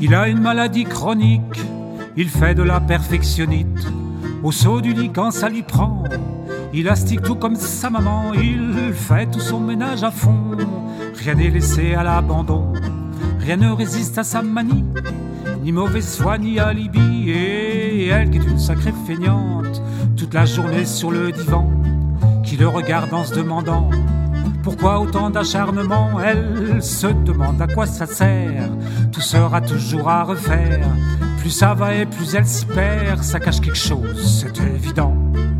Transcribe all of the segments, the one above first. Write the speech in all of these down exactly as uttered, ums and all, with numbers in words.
Il a une maladie chronique, il fait de la perfectionnite. Au saut du lit quand ça lui prend, il astique tout comme sa maman. Il fait tout son ménage à fond, rien n'est laissé à l'abandon. Rien ne résiste à sa manie, ni mauvaise foi ni alibi. Et elle qui est une sacrée feignante, toute la journée sur le divan, qui le regarde en se demandant pourquoi autant d'acharnement. Elle se demande à quoi ça sert, tout sera toujours à refaire. Plus ça va et plus elle s'y perd, ça cache quelque chose, c'est évident.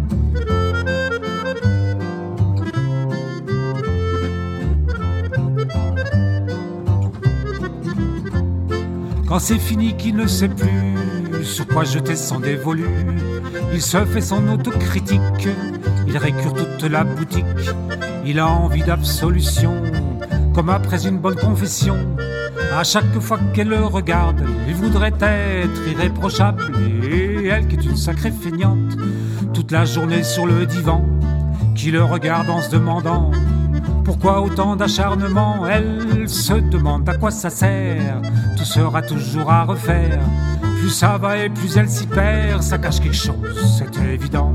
Quand c'est fini qu'il ne sait plus sur quoi jeter son dévolu, il se fait son autocritique, il récure toute la boutique. Il a envie d'absolution, comme après une bonne confession. À chaque fois qu'elle le regarde, il voudrait être irréprochable. Et elle qui est une sacrée feignante, toute la journée sur le divan, qui le regarde en se demandant pourquoi autant d'acharnement. Elle se demande à quoi ça sert, tout sera toujours à refaire. Plus ça va et plus elle s'y perd, ça cache quelque chose, c'est évident.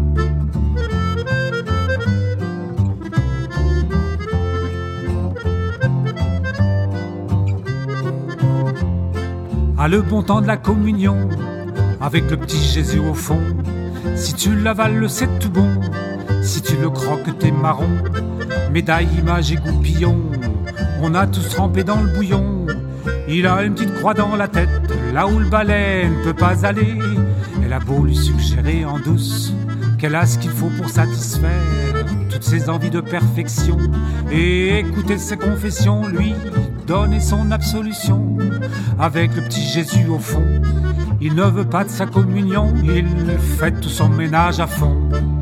Ah, le bon temps de la communion, avec le petit Jésus au fond. Si tu l'avales, c'est tout bon. Si tu le croques, t'es marron. Médaille, image et goupillon, on a tous trempé dans le bouillon. Il a une petite croix dans la tête, là où le balai ne peut pas aller. Elle a beau lui suggérer en douce qu'elle a ce qu'il faut pour satisfaire toutes ses envies de perfection, et écouter ses confessions, lui donner son absolution. Avec le petit Jésus au fond, il ne veut pas de sa communion, il fait tout son ménage à fond.